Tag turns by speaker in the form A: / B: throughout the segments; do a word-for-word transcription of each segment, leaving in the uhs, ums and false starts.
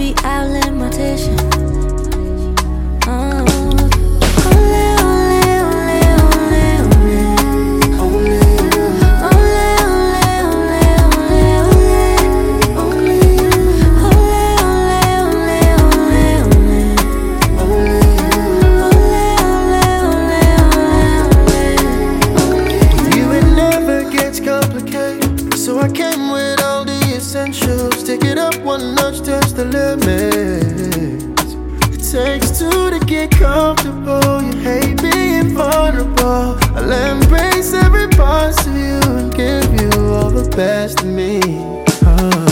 A: be our limitation. Oh.
B: So I came with all the essentials. Take it up one notch, test the limits. It takes two to get comfortable. You hate being vulnerable. I'll embrace every part of you and give you all the best of me. uh.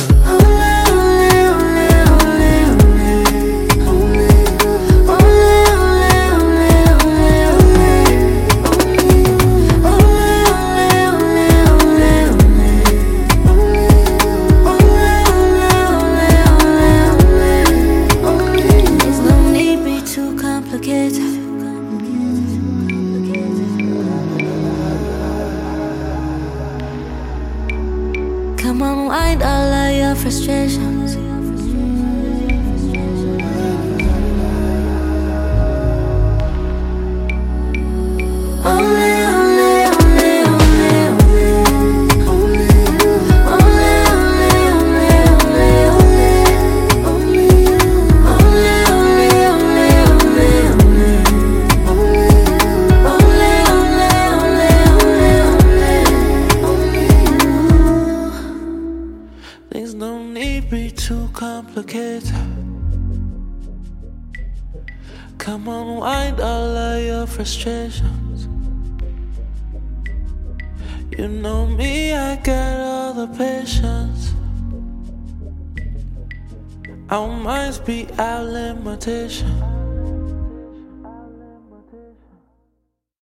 A: Come on, wind all of your frustrations. Only, only, only, only, only, only, only, only, only,
C: Things don't need be too complicated. Come on, wind all of your frustrations. You know me, I got all the patience. Our minds be our limitation.